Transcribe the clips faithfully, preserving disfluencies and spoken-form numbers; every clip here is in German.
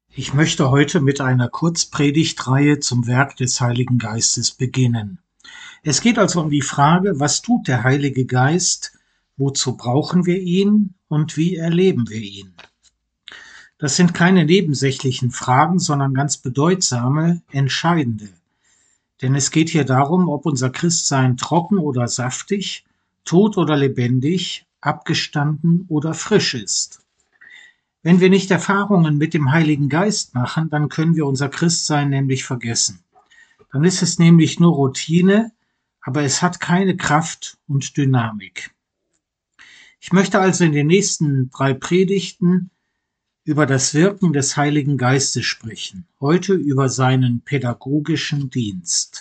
Ich möchte heute mit einer Kurzpredigtreihe zum Werk des Heiligen Geistes beginnen. Es geht also um die Frage, was tut der Heilige Geist, wozu brauchen wir ihn und wie erleben wir ihn? Das sind keine nebensächlichen Fragen, sondern ganz bedeutsame, entscheidende. Denn es geht hier darum, ob unser Christsein trocken oder saftig, tot oder lebendig, abgestanden oder frisch ist. Wenn wir nicht Erfahrungen mit dem Heiligen Geist machen, dann können wir unser Christsein nämlich vergessen. Dann ist es nämlich nur Routine, aber es hat keine Kraft und Dynamik. Ich möchte also in den nächsten drei Predigten über das Wirken des Heiligen Geistes sprechen, heute über seinen pädagogischen Dienst.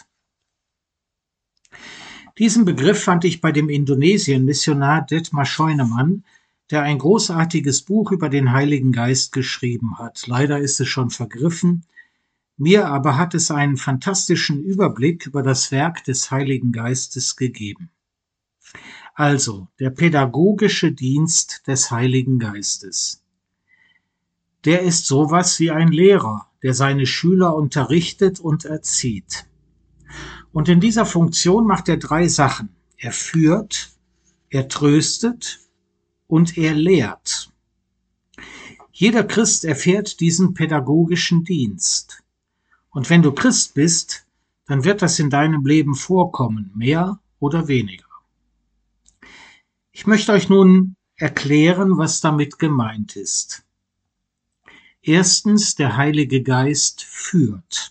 Diesen Begriff fand ich bei dem Indonesien-Missionar Detmar Scheunemann, der ein großartiges Buch über den Heiligen Geist geschrieben hat. Leider ist es schon vergriffen. Mir aber hat es einen fantastischen Überblick über das Werk des Heiligen Geistes gegeben. Also, der pädagogische Dienst des Heiligen Geistes. Der ist sowas wie ein Lehrer, der seine Schüler unterrichtet und erzieht. Und in dieser Funktion macht er drei Sachen. Er führt, er tröstet und er lehrt. Jeder Christ erfährt diesen pädagogischen Dienst. Und wenn du Christ bist, dann wird das in deinem Leben vorkommen, mehr oder weniger. Ich möchte euch nun erklären, was damit gemeint ist. Erstens, der Heilige Geist führt.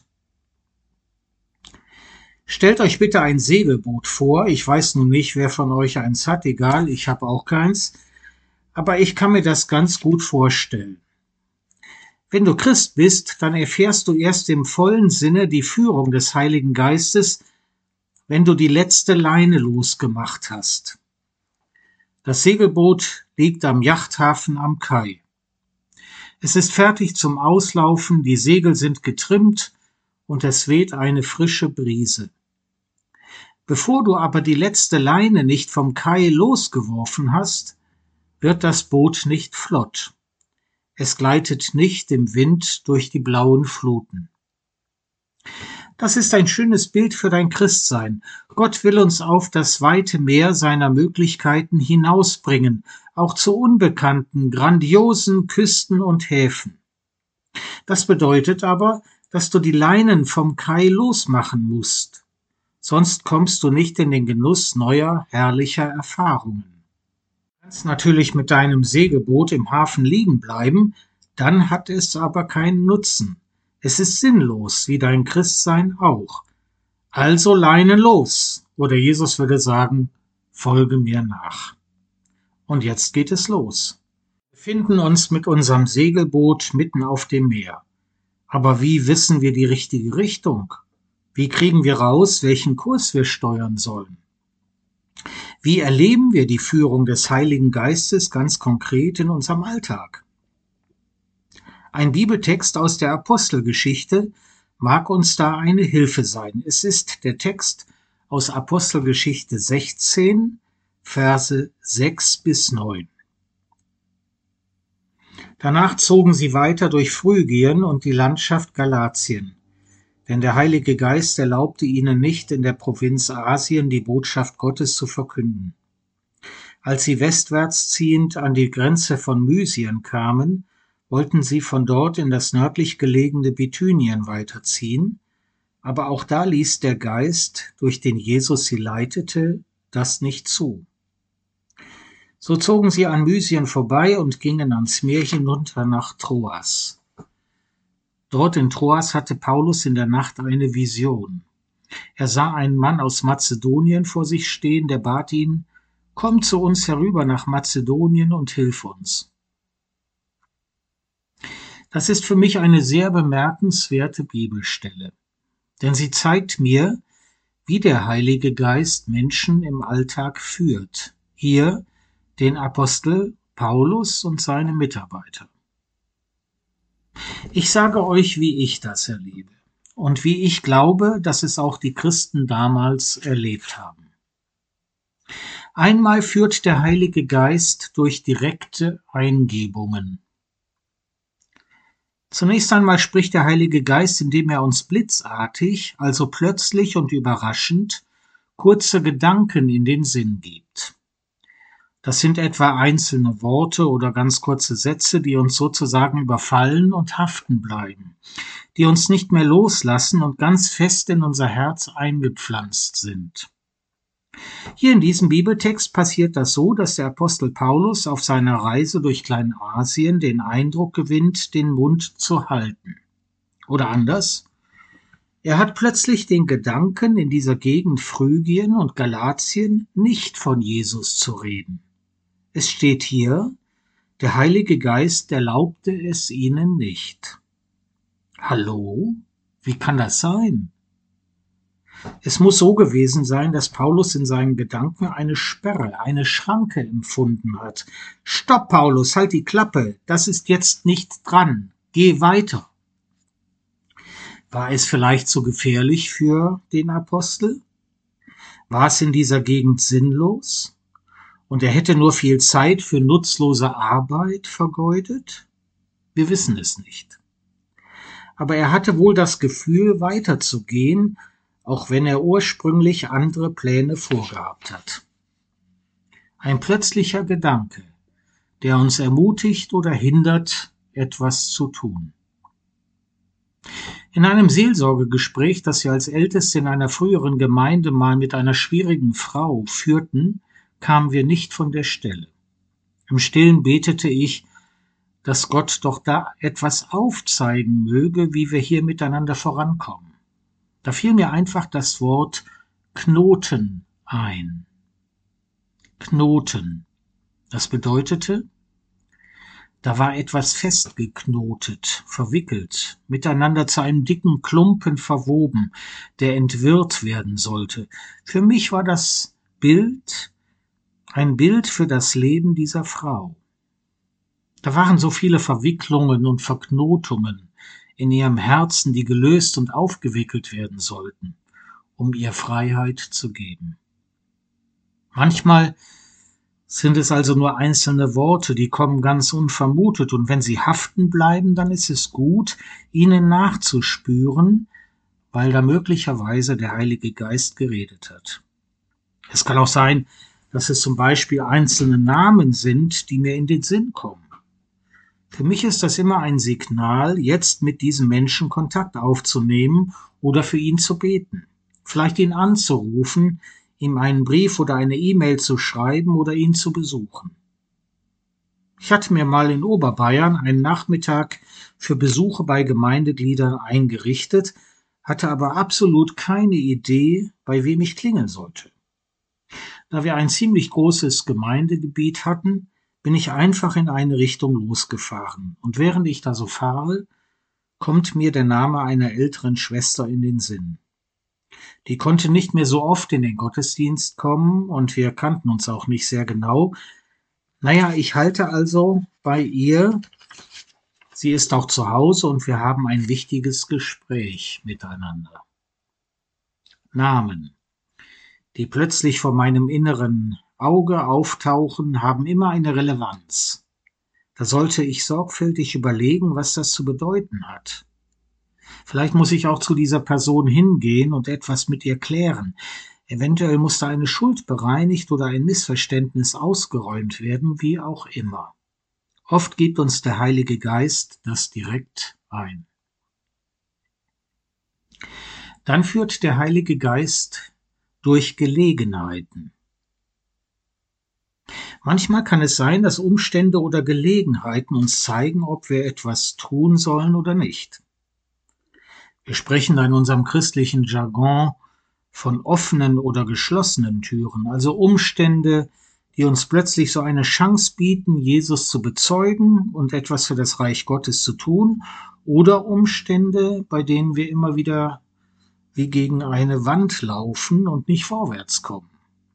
Stellt euch bitte ein Segelboot vor. Ich weiß nun nicht, wer von euch eins hat, egal, ich habe auch keins. Aber ich kann mir das ganz gut vorstellen. Wenn du Christ bist, dann erfährst du erst im vollen Sinne die Führung des Heiligen Geistes, wenn du die letzte Leine losgemacht hast. Das Segelboot liegt am Yachthafen am Kai. Es ist fertig zum Auslaufen, die Segel sind getrimmt und es weht eine frische Brise. Bevor du aber die letzte Leine nicht vom Kai losgeworfen hast, wird das Boot nicht flott. Es gleitet nicht im Wind durch die blauen Fluten. Das ist ein schönes Bild für dein Christsein. Gott will uns auf das weite Meer seiner Möglichkeiten hinausbringen, auch zu unbekannten, grandiosen Küsten und Häfen. Das bedeutet aber, dass du die Leinen vom Kai losmachen musst. Sonst kommst du nicht in den Genuss neuer, herrlicher Erfahrungen. Du kannst natürlich mit deinem Segelboot im Hafen liegen bleiben, dann hat es aber keinen Nutzen. Es ist sinnlos, wie dein Christsein auch. Also Leinen los, oder Jesus würde sagen, folge mir nach. Und jetzt geht es los. Wir befinden uns mit unserem Segelboot mitten auf dem Meer. Aber wie wissen wir die richtige Richtung? Wie kriegen wir raus, welchen Kurs wir steuern sollen? Wie erleben wir die Führung des Heiligen Geistes ganz konkret in unserem Alltag? Ein Bibeltext aus der Apostelgeschichte mag uns da eine Hilfe sein. Es ist der Text aus Apostelgeschichte sechzehn, Verse sechs bis neun. Danach zogen sie weiter durch Phrygien und die Landschaft Galatien, denn der Heilige Geist erlaubte ihnen nicht, in der Provinz Asien die Botschaft Gottes zu verkünden. Als sie westwärts ziehend an die Grenze von Mysien kamen, wollten sie von dort in das nördlich gelegene Bithynien weiterziehen, aber auch da ließ der Geist, durch den Jesus sie leitete, das nicht zu. So zogen sie an Mysien vorbei und gingen ans Meer hinunter nach Troas. Dort in Troas hatte Paulus in der Nacht eine Vision. Er sah einen Mann aus Mazedonien vor sich stehen, der bat ihn, komm zu uns herüber nach Mazedonien und hilf uns. Das ist für mich eine sehr bemerkenswerte Bibelstelle, denn sie zeigt mir, wie der Heilige Geist Menschen im Alltag führt. Hier den Apostel Paulus und seine Mitarbeiter. Ich sage euch, wie ich das erlebe und wie ich glaube, dass es auch die Christen damals erlebt haben. Einmal führt der Heilige Geist durch direkte Eingebungen. Zunächst einmal spricht der Heilige Geist, indem er uns blitzartig, also plötzlich und überraschend, kurze Gedanken in den Sinn gibt. Das sind etwa einzelne Worte oder ganz kurze Sätze, die uns sozusagen überfallen und haften bleiben, die uns nicht mehr loslassen und ganz fest in unser Herz eingepflanzt sind. Hier in diesem Bibeltext passiert das so, dass der Apostel Paulus auf seiner Reise durch Kleinasien den Eindruck gewinnt, den Mund zu halten. Oder anders, er hat plötzlich den Gedanken, in dieser Gegend Phrygien und Galatien nicht von Jesus zu reden. Es steht hier, der Heilige Geist erlaubte es ihnen nicht. Hallo? Wie kann das sein? Es muss so gewesen sein, dass Paulus in seinen Gedanken eine Sperre, eine Schranke empfunden hat. Stopp, Paulus, halt die Klappe, das ist jetzt nicht dran, geh weiter. War es vielleicht zu gefährlich für den Apostel? War es in dieser Gegend sinnlos? Und er hätte nur viel Zeit für nutzlose Arbeit vergeudet? Wir wissen es nicht. Aber er hatte wohl das Gefühl, weiterzugehen, auch wenn er ursprünglich andere Pläne vorgehabt hat. Ein plötzlicher Gedanke, der uns ermutigt oder hindert, etwas zu tun. In einem Seelsorgegespräch, das wir als Älteste in einer früheren Gemeinde mal mit einer schwierigen Frau führten, kamen wir nicht von der Stelle. Im Stillen betete ich, dass Gott doch da etwas aufzeigen möge, wie wir hier miteinander vorankommen. Da fiel mir einfach das Wort Knoten ein. Knoten. Das bedeutete, da war etwas festgeknotet, verwickelt, miteinander zu einem dicken Klumpen verwoben, der entwirrt werden sollte. Für mich war das Bild ein Bild für das Leben dieser Frau. Da waren so viele Verwicklungen und Verknotungen in ihrem Herzen, die gelöst und aufgewickelt werden sollten, um ihr Freiheit zu geben. Manchmal sind es also nur einzelne Worte, die kommen ganz unvermutet, und wenn sie haften bleiben, dann ist es gut, ihnen nachzuspüren, weil da möglicherweise der Heilige Geist geredet hat. Es kann auch sein, dass es zum Beispiel einzelne Namen sind, die mir in den Sinn kommen. Für mich ist das immer ein Signal, jetzt mit diesem Menschen Kontakt aufzunehmen oder für ihn zu beten. Vielleicht ihn anzurufen, ihm einen Brief oder eine E-Mail zu schreiben oder ihn zu besuchen. Ich hatte mir mal in Oberbayern einen Nachmittag für Besuche bei Gemeindegliedern eingerichtet, hatte aber absolut keine Idee, bei wem ich klingeln sollte. Da wir ein ziemlich großes Gemeindegebiet hatten, bin ich einfach in eine Richtung losgefahren. Und während ich da so fahre, kommt mir der Name einer älteren Schwester in den Sinn. Die konnte nicht mehr so oft in den Gottesdienst kommen und wir kannten uns auch nicht sehr genau. Naja, ich halte also bei ihr. Sie ist auch zu Hause und wir haben ein wichtiges Gespräch miteinander. Namen, die plötzlich vor meinem inneren Auge auftauchen, haben immer eine Relevanz. Da sollte ich sorgfältig überlegen, was das zu bedeuten hat. Vielleicht muss ich auch zu dieser Person hingehen und etwas mit ihr klären. Eventuell muss da eine Schuld bereinigt oder ein Missverständnis ausgeräumt werden, wie auch immer. Oft gibt uns der Heilige Geist das direkt ein. Dann führt der Heilige Geist durch Gelegenheiten. Manchmal kann es sein, dass Umstände oder Gelegenheiten uns zeigen, ob wir etwas tun sollen oder nicht. Wir sprechen in unserem christlichen Jargon von offenen oder geschlossenen Türen, also Umstände, die uns plötzlich so eine Chance bieten, Jesus zu bezeugen und etwas für das Reich Gottes zu tun, oder Umstände, bei denen wir immer wieder wie gegen eine Wand laufen und nicht vorwärts kommen.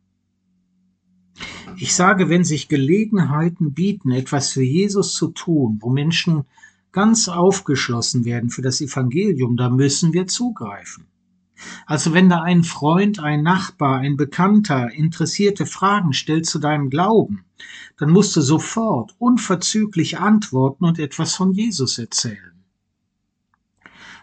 Ich sage, wenn sich Gelegenheiten bieten, etwas für Jesus zu tun, wo Menschen ganz aufgeschlossen werden für das Evangelium, da müssen wir zugreifen. Also wenn da ein Freund, ein Nachbar, ein Bekannter interessierte Fragen stellt zu deinem Glauben, dann musst du sofort unverzüglich antworten und etwas von Jesus erzählen.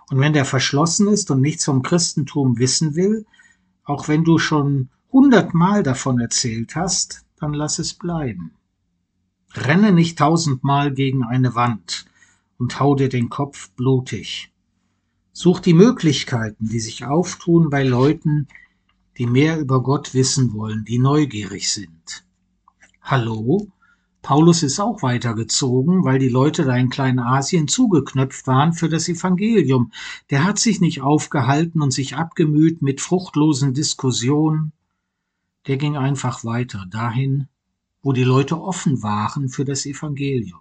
Und wenn der verschlossen ist und nichts vom Christentum wissen will, auch wenn du schon hundertmal davon erzählt hast, dann lass es bleiben. Renne nicht tausendmal gegen eine Wand und hau dir den Kopf blutig. Such die Möglichkeiten, die sich auftun bei Leuten, die mehr über Gott wissen wollen, die neugierig sind. Hallo? Paulus ist auch weitergezogen, weil die Leute da in Kleinasien zugeknöpft waren für das Evangelium. Der hat sich nicht aufgehalten und sich abgemüht mit fruchtlosen Diskussionen. Der ging einfach weiter, dahin, wo die Leute offen waren für das Evangelium.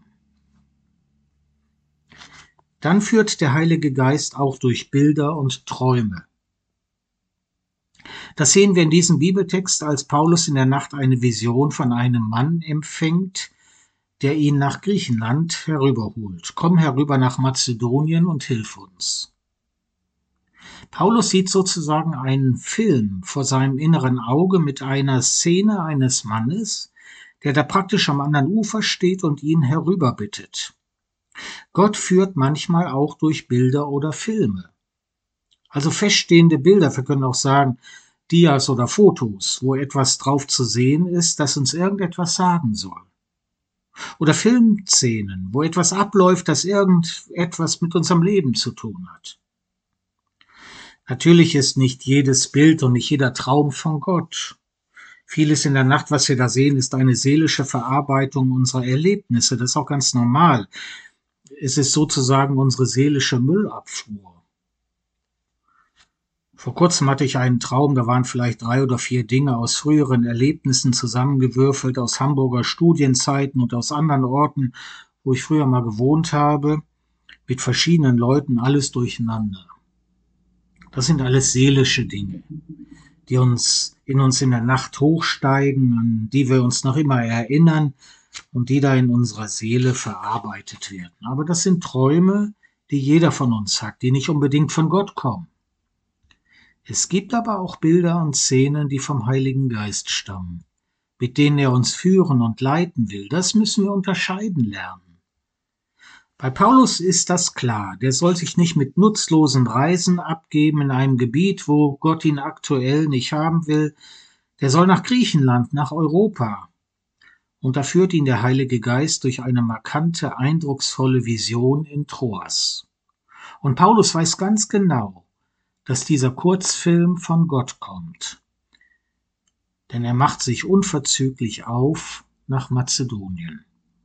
Dann führt der Heilige Geist auch durch Bilder und Träume. Das sehen wir in diesem Bibeltext, als Paulus in der Nacht eine Vision von einem Mann empfängt, der ihn nach Griechenland herüberholt. Komm herüber nach Mazedonien und hilf uns. Paulus sieht sozusagen einen Film vor seinem inneren Auge mit einer Szene eines Mannes, der da praktisch am anderen Ufer steht und ihn herüberbittet. Gott führt manchmal auch durch Bilder oder Filme. Also feststehende Bilder, wir können auch sagen Dias oder Fotos, wo etwas drauf zu sehen ist, das uns irgendetwas sagen soll. Oder Filmszenen, wo etwas abläuft, das irgendetwas mit unserem Leben zu tun hat. Natürlich ist nicht jedes Bild und nicht jeder Traum von Gott. Vieles in der Nacht, was wir da sehen, ist eine seelische Verarbeitung unserer Erlebnisse. Das ist auch ganz normal. Es ist sozusagen unsere seelische Müllabfuhr. Vor kurzem hatte ich einen Traum, da waren vielleicht drei oder vier Dinge aus früheren Erlebnissen zusammengewürfelt, aus Hamburger Studienzeiten und aus anderen Orten, wo ich früher mal gewohnt habe, mit verschiedenen Leuten, alles durcheinander. Das sind alles seelische Dinge, die uns in uns in der Nacht hochsteigen, an die wir uns noch immer erinnern und die da in unserer Seele verarbeitet werden. Aber das sind Träume, die jeder von uns hat, die nicht unbedingt von Gott kommen. Es gibt aber auch Bilder und Szenen, die vom Heiligen Geist stammen, mit denen er uns führen und leiten will. Das müssen wir unterscheiden lernen. Bei Paulus ist das klar. Der soll sich nicht mit nutzlosen Reisen abgeben in einem Gebiet, wo Gott ihn aktuell nicht haben will. Der soll nach Griechenland, nach Europa. Und da führt ihn der Heilige Geist durch eine markante, eindrucksvolle Vision in Troas. Und Paulus weiß ganz genau, dass dieser Kurzfilm von Gott kommt. Denn er macht sich unverzüglich auf nach Mazedonien.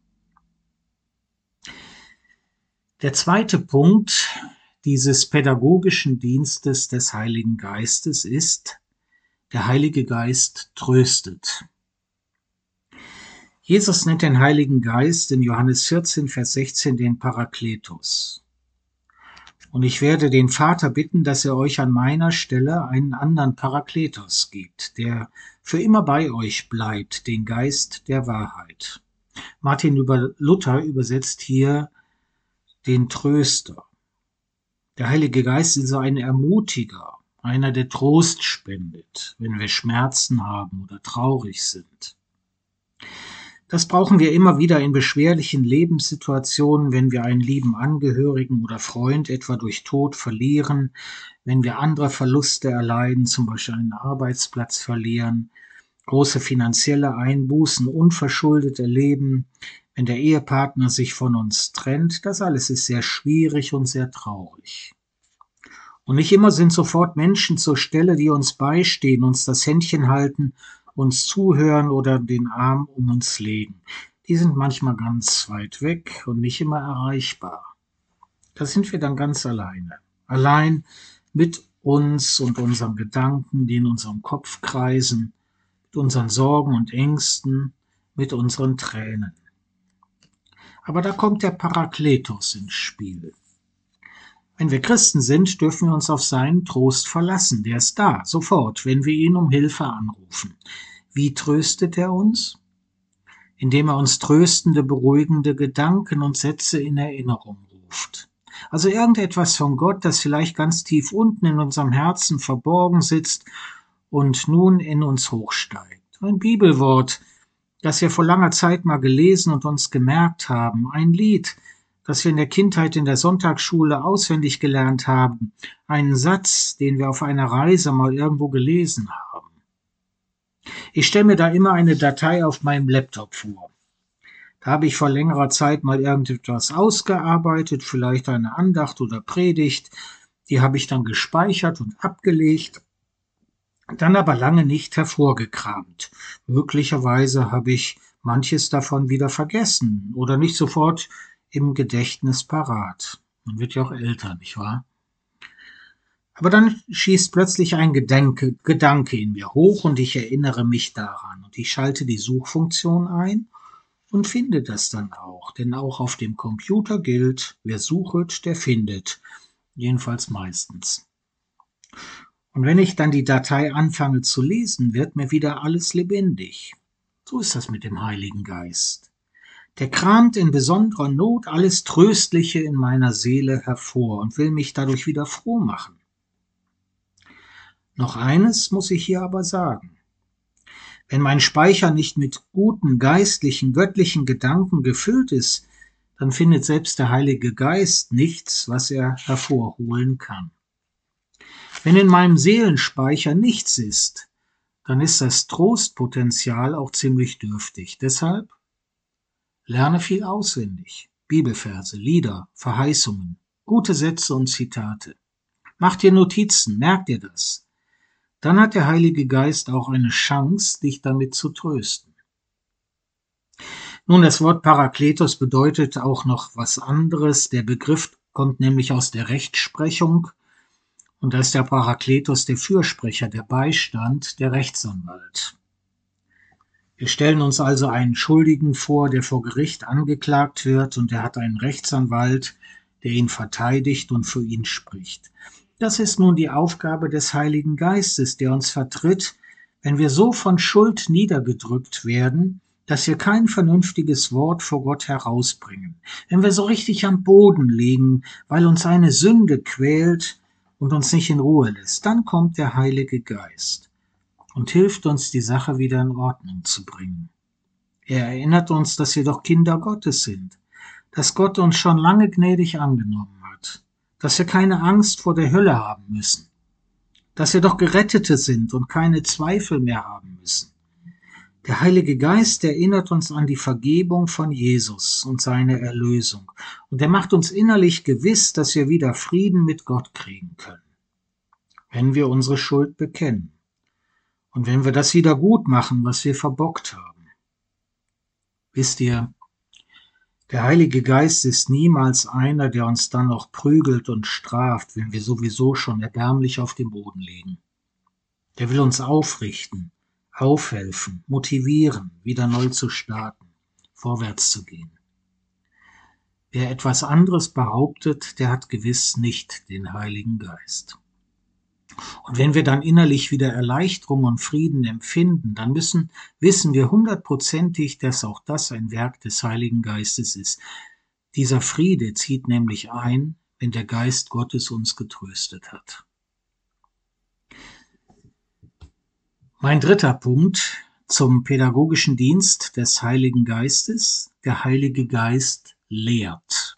Der zweite Punkt dieses pädagogischen Dienstes des Heiligen Geistes ist, der Heilige Geist tröstet. Jesus nennt den Heiligen Geist in Johannes vierzehn, Vers sechzehn den Parakletos. Und ich werde den Vater bitten, dass er euch an meiner Stelle einen anderen Parakletos gibt, der für immer bei euch bleibt, den Geist der Wahrheit. Martin Luther übersetzt hier den Tröster. Der Heilige Geist ist so ein Ermutiger, einer, der Trost spendet, wenn wir Schmerzen haben oder traurig sind. Das brauchen wir immer wieder in beschwerlichen Lebenssituationen, wenn wir einen lieben Angehörigen oder Freund etwa durch Tod verlieren, wenn wir andere Verluste erleiden, zum Beispiel einen Arbeitsplatz verlieren, große finanzielle Einbußen unverschuldet erleben, wenn der Ehepartner sich von uns trennt. Das alles ist sehr schwierig und sehr traurig. Und nicht immer sind sofort Menschen zur Stelle, die uns beistehen, uns das Händchen halten, uns zuhören oder den Arm um uns legen. Die sind manchmal ganz weit weg und nicht immer erreichbar. Da sind wir dann ganz alleine. Allein mit uns und unseren Gedanken, die in unserem Kopf kreisen, mit unseren Sorgen und Ängsten, mit unseren Tränen. Aber da kommt der Parakletos ins Spiel. Wenn wir Christen sind, dürfen wir uns auf seinen Trost verlassen. Der ist da, sofort, wenn wir ihn um Hilfe anrufen. Wie tröstet er uns? Indem er uns tröstende, beruhigende Gedanken und Sätze in Erinnerung ruft. Also irgendetwas von Gott, das vielleicht ganz tief unten in unserem Herzen verborgen sitzt und nun in uns hochsteigt. Ein Bibelwort, das wir vor langer Zeit mal gelesen und uns gemerkt haben. Ein Lied, dass wir in der Kindheit in der Sonntagsschule auswendig gelernt haben, einen Satz, den wir auf einer Reise mal irgendwo gelesen haben. Ich stelle mir da immer eine Datei auf meinem Laptop vor. Da habe ich vor längerer Zeit mal irgendetwas ausgearbeitet, vielleicht eine Andacht oder Predigt. Die habe ich dann gespeichert und abgelegt, dann aber lange nicht hervorgekramt. Möglicherweise habe ich manches davon wieder vergessen oder nicht sofort im Gedächtnis parat. Man wird ja auch älter, nicht wahr? Aber dann schießt plötzlich ein Gedanke, Gedanke in mir hoch und ich erinnere mich daran. Und ich schalte die Suchfunktion ein und finde das dann auch. Denn auch auf dem Computer gilt, wer suchet, der findet. Jedenfalls meistens. Und wenn ich dann die Datei anfange zu lesen, wird mir wieder alles lebendig. So ist das mit dem Heiligen Geist. Der kramt in besonderer Not alles Tröstliche in meiner Seele hervor und will mich dadurch wieder froh machen. Noch eines muss ich hier aber sagen. Wenn mein Speicher nicht mit guten, geistlichen, göttlichen Gedanken gefüllt ist, dann findet selbst der Heilige Geist nichts, was er hervorholen kann. Wenn in meinem Seelenspeicher nichts ist, dann ist das Trostpotenzial auch ziemlich dürftig. Deshalb lerne viel auswendig. Bibelverse, Lieder, Verheißungen, gute Sätze und Zitate. Mach dir Notizen, merk dir das. Dann hat der Heilige Geist auch eine Chance, dich damit zu trösten. Nun, das Wort Parakletos bedeutet auch noch was anderes. Der Begriff kommt nämlich aus der Rechtsprechung. Und da ist der Parakletos der Fürsprecher, der Beistand, der Rechtsanwalt. Wir stellen uns also einen Schuldigen vor, der vor Gericht angeklagt wird und er hat einen Rechtsanwalt, der ihn verteidigt und für ihn spricht. Das ist nun die Aufgabe des Heiligen Geistes, der uns vertritt, wenn wir so von Schuld niedergedrückt werden, dass wir kein vernünftiges Wort vor Gott herausbringen. Wenn wir so richtig am Boden liegen, weil uns eine Sünde quält und uns nicht in Ruhe lässt, dann kommt der Heilige Geist und hilft uns, die Sache wieder in Ordnung zu bringen. Er erinnert uns, dass wir doch Kinder Gottes sind, dass Gott uns schon lange gnädig angenommen hat, dass wir keine Angst vor der Hölle haben müssen, dass wir doch Gerettete sind und keine Zweifel mehr haben müssen. Der Heilige Geist erinnert uns an die Vergebung von Jesus und seine Erlösung, und er macht uns innerlich gewiss, dass wir wieder Frieden mit Gott kriegen können, wenn wir unsere Schuld bekennen und wenn wir das wieder gut machen, was wir verbockt haben. Wisst ihr, der Heilige Geist ist niemals einer, der uns dann noch prügelt und straft, wenn wir sowieso schon erbärmlich auf dem Boden liegen. Der will uns aufrichten, aufhelfen, motivieren, wieder neu zu starten, vorwärts zu gehen. Wer etwas anderes behauptet, der hat gewiss nicht den Heiligen Geist. Und wenn wir dann innerlich wieder Erleichterung und Frieden empfinden, dann müssen, wissen wir hundertprozentig, dass auch das ein Werk des Heiligen Geistes ist. Dieser Friede zieht nämlich ein, wenn der Geist Gottes uns getröstet hat. Mein dritter Punkt zum pädagogischen Dienst des Heiligen Geistes: Der Heilige Geist lehrt.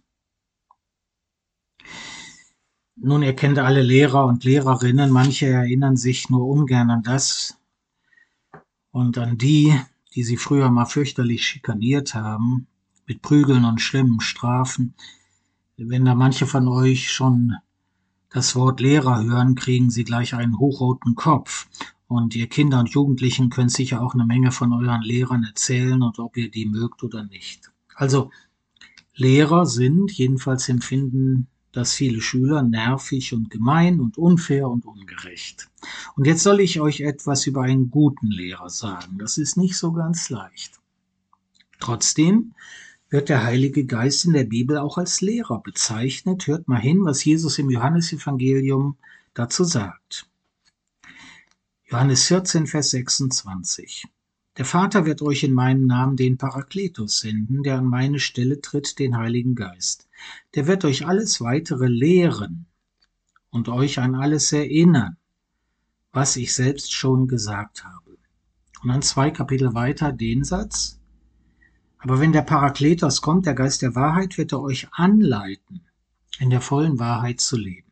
Nun, ihr kennt alle Lehrer und Lehrerinnen, manche erinnern sich nur ungern an das und an die, die sie früher mal fürchterlich schikaniert haben, mit Prügeln und schlimmen Strafen. Wenn da manche von euch schon das Wort Lehrer hören, kriegen sie gleich einen hochroten Kopf. Und ihr Kinder und Jugendlichen könnt sicher auch eine Menge von euren Lehrern erzählen und ob ihr die mögt oder nicht. Also, Lehrer sind, jedenfalls empfinden das viele Schüler, nervig und gemein und unfair und ungerecht. Und jetzt soll ich euch etwas über einen guten Lehrer sagen. Das ist nicht so ganz leicht. Trotzdem wird der Heilige Geist in der Bibel auch als Lehrer bezeichnet. Hört mal hin, was Jesus im Johannesevangelium dazu sagt. Johannes vierzehn, Vers sechsundzwanzig. Der Vater wird euch in meinem Namen den Parakletos senden, der an meine Stelle tritt, den Heiligen Geist. Der wird euch alles weitere lehren und euch an alles erinnern, was ich selbst schon gesagt habe. Und dann zwei Kapitel weiter den Satz: Aber wenn der Parakletos kommt, der Geist der Wahrheit, wird er euch anleiten, in der vollen Wahrheit zu leben.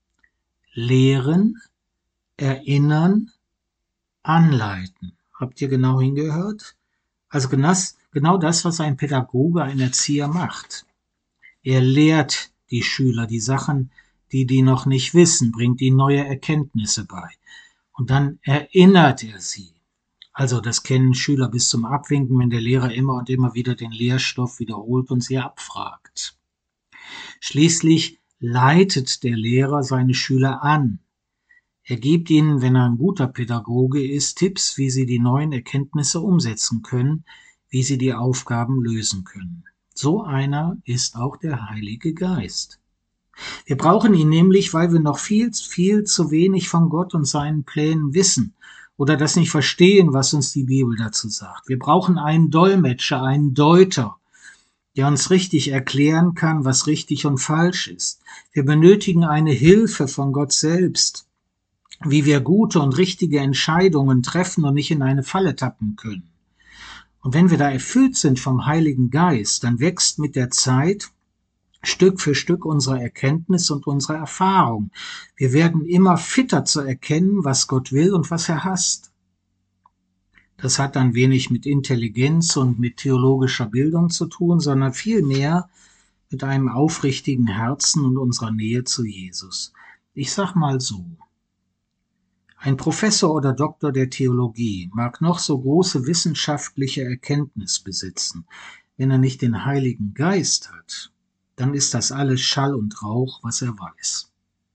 Lehren, erinnern, anleiten. Habt ihr genau hingehört? Also genau das, was ein Pädagoge, ein Erzieher macht. Er lehrt die Schüler die Sachen, die die noch nicht wissen, bringt ihnen neue Erkenntnisse bei. Und dann erinnert er sie. Also das kennen Schüler bis zum Abwinken, wenn der Lehrer immer und immer wieder den Lehrstoff wiederholt und sie abfragt. Schließlich leitet der Lehrer seine Schüler an. Er gibt ihnen, wenn er ein guter Pädagoge ist, Tipps, wie sie die neuen Erkenntnisse umsetzen können, wie sie die Aufgaben lösen können. So einer ist auch der Heilige Geist. Wir brauchen ihn nämlich, weil wir noch viel, viel zu wenig von Gott und seinen Plänen wissen oder das nicht verstehen, was uns die Bibel dazu sagt. Wir brauchen einen Dolmetscher, einen Deuter, der uns richtig erklären kann, was richtig und falsch ist. Wir benötigen eine Hilfe von Gott selbst, wie wir gute und richtige Entscheidungen treffen und nicht in eine Falle tappen können. Und wenn wir da erfüllt sind vom Heiligen Geist, dann wächst mit der Zeit Stück für Stück unsere Erkenntnis und unsere Erfahrung. Wir werden immer fitter zu erkennen, was Gott will und was er hasst. Das hat dann wenig mit Intelligenz und mit theologischer Bildung zu tun, sondern vielmehr mit einem aufrichtigen Herzen und unserer Nähe zu Jesus. Ich sag mal so: Ein Professor oder Doktor der Theologie mag noch so große wissenschaftliche Erkenntnis besitzen. Wenn er nicht den Heiligen Geist hat, dann ist das alles Schall und Rauch, was er weiß.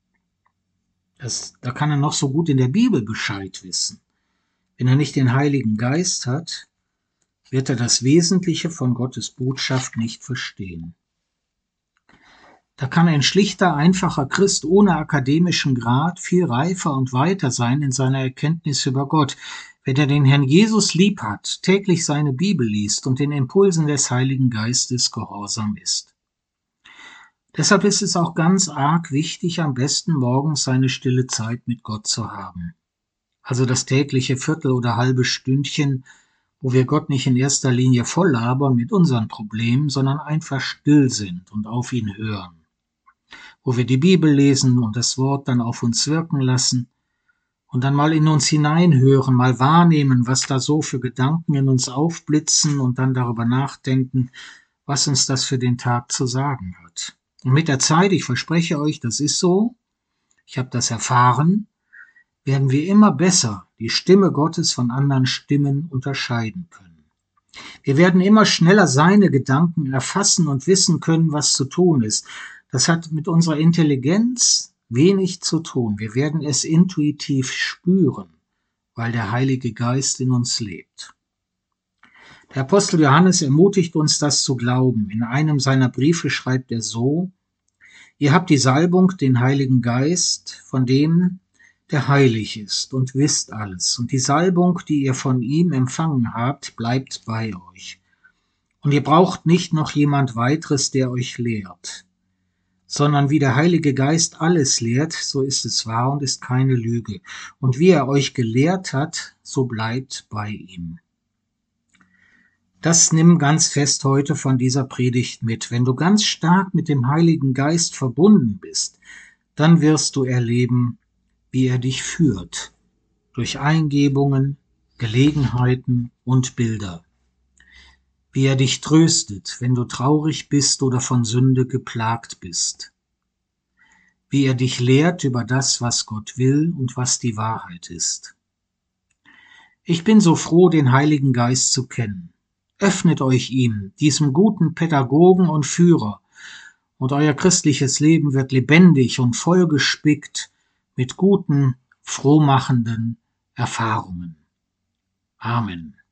Das, da kann er noch so gut in der Bibel Bescheid wissen. Wenn er nicht den Heiligen Geist hat, wird er das Wesentliche von Gottes Botschaft nicht verstehen. Da kann ein schlichter, einfacher Christ ohne akademischen Grad viel reifer und weiter sein in seiner Erkenntnis über Gott, wenn er den Herrn Jesus lieb hat, täglich seine Bibel liest und den Impulsen des Heiligen Geistes gehorsam ist. Deshalb ist es auch ganz arg wichtig, am besten morgens seine stille Zeit mit Gott zu haben. Also das tägliche Viertel oder halbe Stündchen, wo wir Gott nicht in erster Linie voll labern mit unseren Problemen, sondern einfach still sind und auf ihn hören. Wo wir die Bibel lesen und das Wort dann auf uns wirken lassen und dann mal in uns hineinhören, mal wahrnehmen, was da so für Gedanken in uns aufblitzen und dann darüber nachdenken, was uns das für den Tag zu sagen hat. Und mit der Zeit, ich verspreche euch, das ist so, ich habe das erfahren, werden wir immer besser die Stimme Gottes von anderen Stimmen unterscheiden können. Wir werden immer schneller seine Gedanken erfassen und wissen können, was zu tun ist. Das hat mit unserer Intelligenz wenig zu tun. Wir werden es intuitiv spüren, weil der Heilige Geist in uns lebt. Der Apostel Johannes ermutigt uns, das zu glauben. In einem seiner Briefe schreibt er so: Ihr habt die Salbung, den Heiligen Geist, von dem der heilig ist und wisst alles. Und die Salbung, die ihr von ihm empfangen habt, bleibt bei euch. Und ihr braucht nicht noch jemand weiteres, der euch lehrt, sondern wie der Heilige Geist alles lehrt, so ist es wahr und ist keine Lüge. Und wie er euch gelehrt hat, so bleibt bei ihm. Das nimm ganz fest heute von dieser Predigt mit. Wenn du ganz stark mit dem Heiligen Geist verbunden bist, dann wirst du erleben, wie er dich führt, durch Eingebungen, Gelegenheiten und Bilder. Wie er dich tröstet, wenn du traurig bist oder von Sünde geplagt bist. Wie er dich lehrt über das, was Gott will und was die Wahrheit ist. Ich bin so froh, den Heiligen Geist zu kennen. Öffnet euch ihm, diesem guten Pädagogen und Führer, und euer christliches Leben wird lebendig und vollgespickt mit guten, frohmachenden Erfahrungen. Amen.